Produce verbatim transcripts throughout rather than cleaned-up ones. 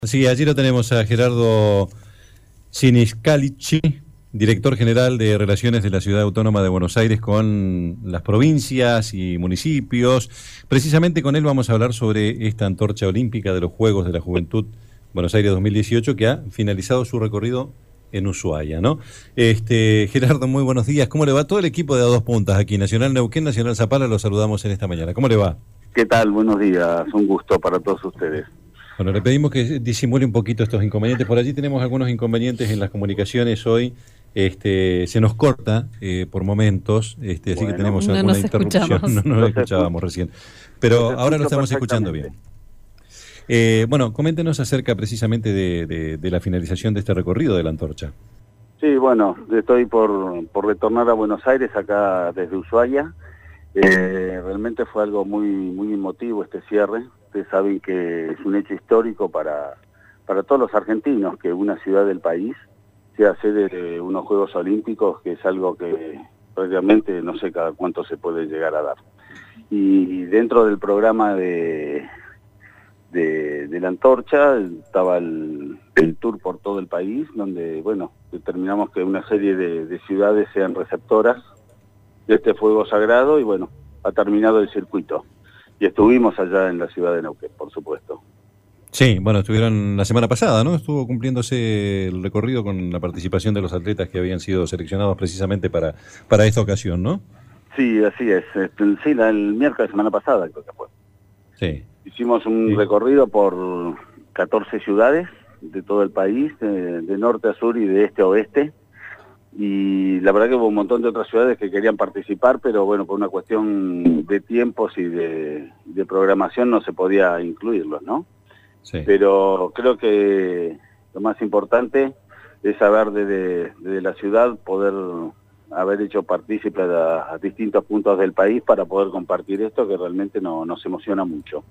Sí, allí lo tenemos a Gerardo Siniscalichi, director general de Relaciones de la Ciudad Autónoma de Buenos Aires con las provincias y municipios. Precisamente con él vamos a hablar sobre esta antorcha olímpica de los Juegos de la Juventud Buenos Aires dos mil dieciocho que ha finalizado su recorrido en Ushuaia, ¿no? Este, Gerardo, muy buenos días. ¿Cómo le va? Todo el equipo de A Dos Puntas aquí, Nacional Neuquén, Nacional Zapala, los saludamos en esta mañana. ¿Cómo le va? ¿Qué tal? Buenos días. Un gusto para todos ustedes. Bueno, le pedimos que disimule un poquito estos inconvenientes. Por allí tenemos algunos inconvenientes en las comunicaciones hoy. Este, se nos corta eh, por momentos, este, así bueno, que tenemos no alguna nos interrupción. Escuchamos. No nos escuchábamos recién. Pero ahora lo estamos escuchando bien. Eh, bueno, coméntenos acerca precisamente de, de, de la finalización de este recorrido de la antorcha. Sí, bueno, estoy por, por retornar a Buenos Aires, acá desde Ushuaia. Eh, realmente fue algo muy, muy emotivo este cierre. Ustedes saben que es un hecho histórico para, para todos los argentinos, que una ciudad del país sea sede de unos Juegos Olímpicos, que es algo que prácticamente no sé cada cuánto se puede llegar a dar. Y dentro del programa de, de, de la antorcha estaba el, el tour por todo el país, donde, bueno, determinamos que una serie de, de ciudades sean receptoras de este fuego sagrado y, bueno, ha terminado el circuito. Y estuvimos allá en la ciudad de Neuquén, por supuesto. Sí, bueno, estuvieron la semana pasada, ¿no? Estuvo cumpliéndose el recorrido con la participación de los atletas que habían sido seleccionados precisamente para, para esta ocasión, ¿no? Sí, así es. Sí, la, el miércoles de semana pasada creo que fue. Sí. Hicimos un Sí. recorrido por catorce ciudades de todo el país, de, de norte a sur y de este a oeste. Y la verdad que hubo un montón de otras ciudades que querían participar, pero bueno, por una cuestión de tiempos y de, de programación no se podía incluirlos, ¿no? Sí. Pero creo que lo más importante es saber desde, desde la ciudad poder haber hecho partícipe a, a distintos puntos del país para poder compartir esto que realmente no, nos emociona mucho.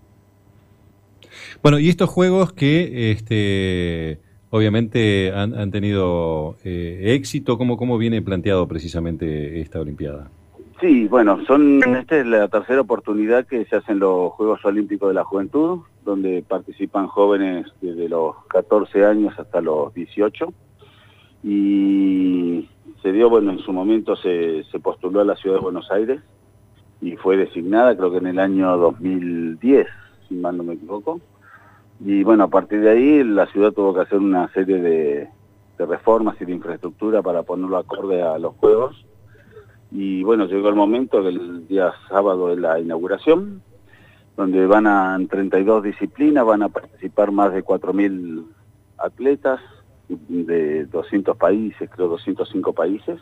Bueno, y estos juegos que este, obviamente han, han tenido eh, éxito, ¿cómo, ¿cómo viene planteado precisamente esta Olimpiada? Sí, bueno, son esta es la tercera oportunidad que se hacen los Juegos Olímpicos de la Juventud, donde participan jóvenes desde los catorce años hasta los dieciocho. Y se dio, bueno, en su momento se, se postuló a la ciudad de Buenos Aires y fue designada, creo que en el año dos mil diez, si mal no me equivoco. Y bueno, a partir de ahí la ciudad tuvo que hacer una serie de, de reformas y de infraestructura para ponerlo acorde a los Juegos. Y bueno, llegó el momento que el día sábado de la inauguración, donde van a en treinta y dos disciplinas, van a participar más de cuatro mil atletas de doscientos países, creo doscientos cinco países.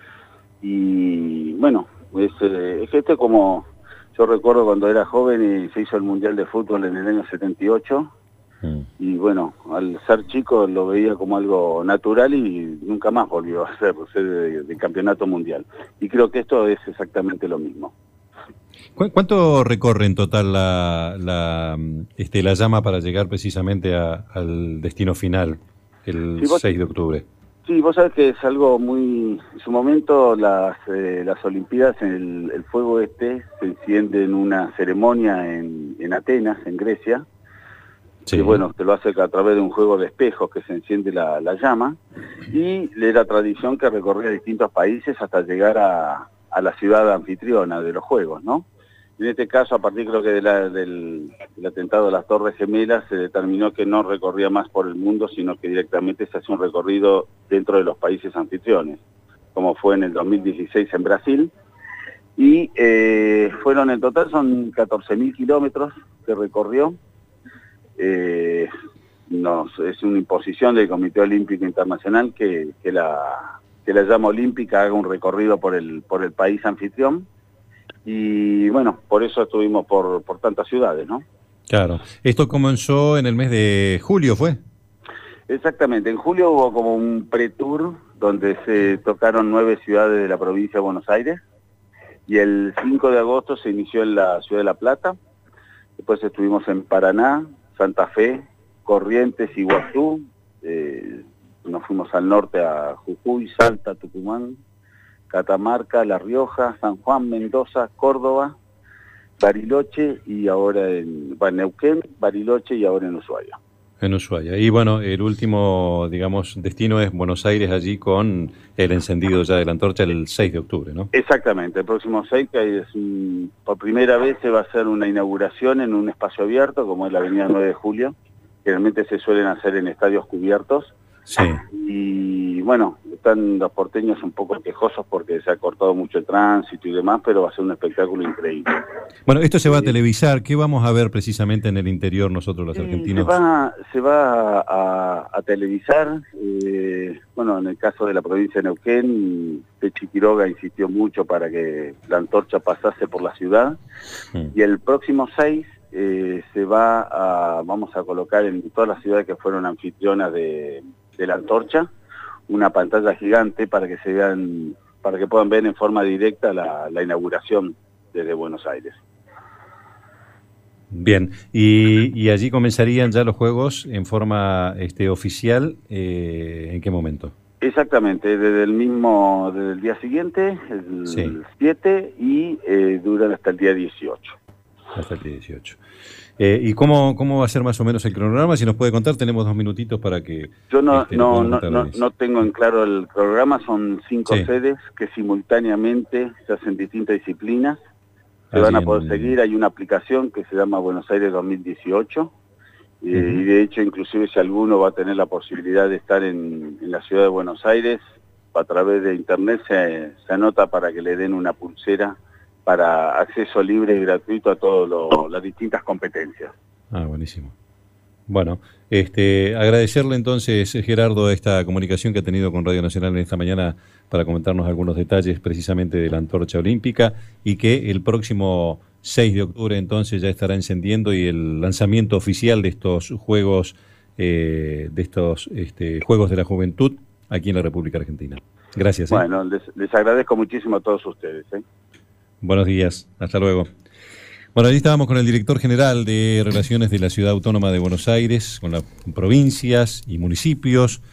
Y bueno, es, es que este como yo recuerdo cuando era joven y se hizo el Mundial de Fútbol en el año setenta y ocho, y bueno, al ser chico lo veía como algo natural y nunca más volvió a ser sede de, de campeonato mundial. Y creo que esto es exactamente lo mismo. ¿Cu ¿Cuánto recorre en total la, la, este, la llama para llegar precisamente a, al destino final, el sí, vos, seis de octubre? Sí, vos sabés que es algo muy... En su momento las, eh, las Olimpiadas, el, el fuego este se enciende en una ceremonia en, en Atenas, en Grecia. Sí. Que bueno, que lo hace a través de un juego de espejos que se enciende la, la llama, y era tradición que recorría distintos países hasta llegar a, a la ciudad anfitriona de los Juegos, ¿no? En este caso, a partir creo que de la, del, del atentado de las Torres Gemelas, se determinó que no recorría más por el mundo, sino que directamente se hace un recorrido dentro de los países anfitriones, como fue en el dos mil dieciséis en Brasil, y eh, fueron en total, son catorce mil kilómetros que recorrió. Eh, nos, es una imposición del Comité Olímpico Internacional que, que, la, que la llama olímpica haga un recorrido por el, por el país anfitrión, y bueno, por eso estuvimos por, por tantas ciudades, ¿no? Claro. Esto comenzó en el mes de julio, ¿fue? Exactamente, en julio hubo como un pre-tour donde se tocaron nueve ciudades de la provincia de Buenos Aires, y el cinco de agosto se inició en la ciudad de La Plata, después estuvimos en Paraná, Santa Fe, Corrientes, Iguazú, eh, nos fuimos al norte a Jujuy, Salta, Tucumán, Catamarca, La Rioja, San Juan, Mendoza, Córdoba, Bariloche y ahora en bueno, Neuquén, Bariloche y ahora en Ushuaia. En Ushuaia. Y bueno, el último, digamos, destino es Buenos Aires, allí con el encendido ya de la antorcha el seis de octubre, ¿no? Exactamente, el próximo seis, que es un, por primera vez se va a hacer una inauguración en un espacio abierto, como es la avenida nueve de julio. Generalmente se suelen hacer en estadios cubiertos. Sí. Y bueno, están los porteños un poco quejosos porque se ha cortado mucho el tránsito y demás, pero va a ser un espectáculo increíble. Bueno, esto se va a televisar. ¿Qué vamos a ver precisamente en el interior nosotros los argentinos? Se va, se va a, a televisar. Eh, bueno, en el caso de la provincia de Neuquén, Pechi Quiroga insistió mucho para que la antorcha pasase por la ciudad. Mm. Y el próximo seis eh, se va a, vamos a colocar en todas las ciudades que fueron anfitrionas de... de la antorcha, una pantalla gigante para que se vean, para que puedan ver en forma directa la, la inauguración desde Buenos Aires. Bien, y, y allí comenzarían ya los juegos en forma este, oficial, eh, ¿en qué momento? Exactamente, desde el mismo, desde el día siguiente, el sí. siete, y eh, duran hasta el día dieciocho. Hasta el día dieciocho. Eh, ¿Y cómo, cómo va a ser más o menos el cronograma? Si nos puede contar, tenemos dos minutitos para que... Yo no, este, no, no, no, no tengo en claro el programa, son cinco sí. sedes que simultáneamente se hacen distintas disciplinas, se Allí van a poder en... seguir. Hay una aplicación que se llama Buenos Aires dos mil dieciocho, uh-huh. eh, y de hecho inclusive si alguno va a tener la posibilidad de estar en, en la ciudad de Buenos Aires, a través de internet se, se anota para que le den una pulsera para acceso libre y gratuito a todas las distintas competencias. Ah, buenísimo. Bueno, este, agradecerle entonces, Gerardo, esta comunicación que ha tenido con Radio Nacional en esta mañana para comentarnos algunos detalles precisamente de la antorcha olímpica, y que el próximo seis de octubre entonces ya estará encendiendo y el lanzamiento oficial de estos Juegos, eh, de estos este, Juegos de la Juventud aquí en la República Argentina. Gracias. ¿eh? Bueno, les, les agradezco muchísimo a todos ustedes. ¿eh? Buenos días, hasta luego. Bueno, allí estábamos con el director general de Relaciones de la Ciudad Autónoma de Buenos Aires, con las provincias y municipios.